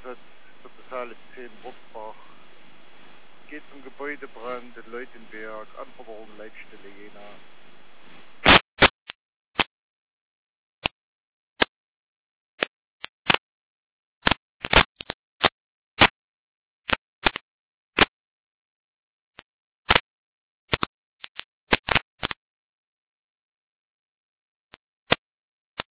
Einsatz der Totale 10 Wortbach. Geht zum Gebäudebrand in Leutenberg, Anforderung Leitstelle Jena.